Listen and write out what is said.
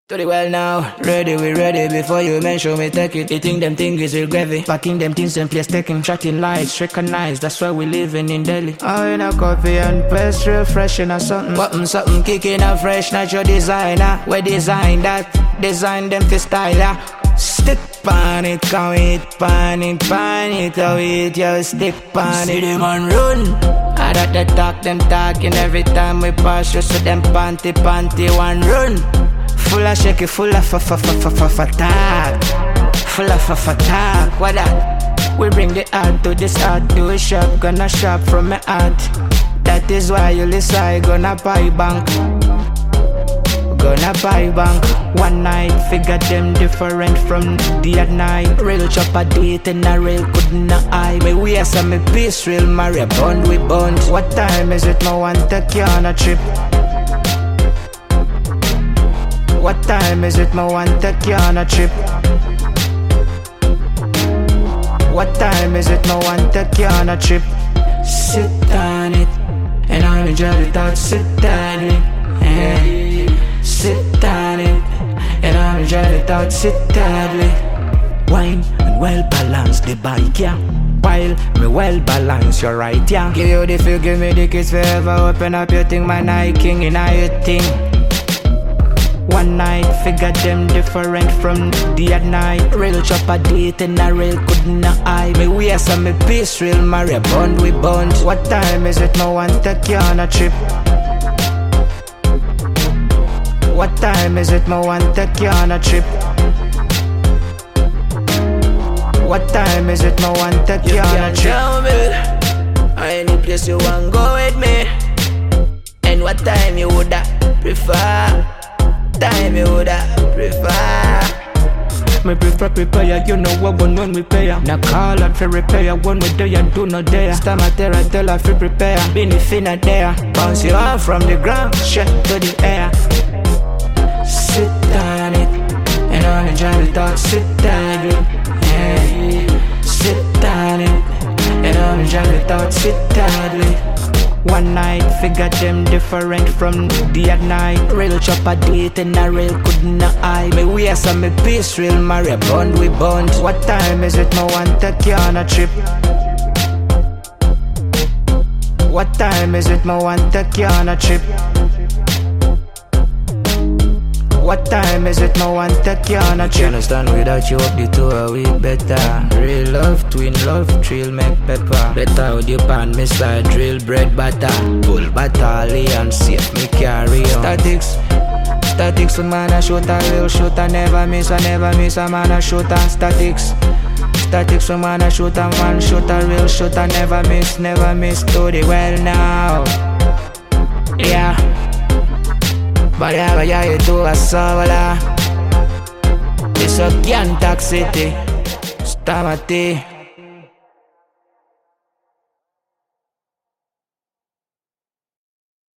To the well now, ready, we ready. Before you mention me, take it. Eating them things is real gravy. Packing them things and place taking. Chatting lights, recognize, that's why we living in Delhi. Oh, in a coffee and paste, real fresh in a something. Something kicking out fresh, natural designer. We design that, design them for style, yeah. Stick pan it, come it, pan it, how it, yo, stick pan it. See them on run. I that they talk, them talking every time we pass you, so them panty, one run. Full of shaky, full of talk. Full of talk, what that? We bring the art to this art, do a shop, gonna shop from my art. That is why you listen, gonna buy bank. Gonna buy bank. One night, figure them different from the other night. Real chopper do it and a real couldn't eye. Me wear some me peace, real Maria bond with bond. What time is it? No one take you on a trip. What time is it? No one take you on a trip. What time is it? No one take you on a trip. Sit on it, and I'm enjoying the thought. Sit on it, yeah. Sit on it, and I'm enjoying the thought. Sit on it. Wine and well balance the bike, yeah. While me well balance, you're right, yeah. Give you the feel, give me the kiss forever. Open up your thing, man, I king in your thing. One night, figure them different from the other night. Real chopper do it and a real couldn't eye. Me wear some me peace, real Maria bond with bond. What time is it? No one take you on a trip. What time is it? No one take you on a trip. What time is it? No one take you on a trip. Tell me any place you want go with me, and what time you woulda prefer. Time you woulda prefer. Me prefer prepare, you know what when we pay. Now call out for repair, when we do you do not dare. Stamatera tell her for prepare, Bini finna there. Bounce you off from the ground, straight to the air. Sit on it, and on the journey thought, sit on it, yeah. Sit on it, and on the journey thought, sit on it. One night, figure them different from the other night. Real chopper do it and a real couldn't eye. Me wear some me peace, real Maria bond with bond. What time is it? No one take you on a trip. What time is it? No one take you on a trip. What time is it? No one take you on a trip. Understand without you up the tour we better. Real love, twin love, trill make pepper. Better with your pan, missile, drill, bread, butter. Full battalion, safe, me carry on. Statics, man a shooter, real shooter. Never miss a man a shooter. Statics, man a shooter, man shooter, real shooter. Never miss, to the well now. Yeah. But yeah, you do a sola. It's a Gantak City. Stamati.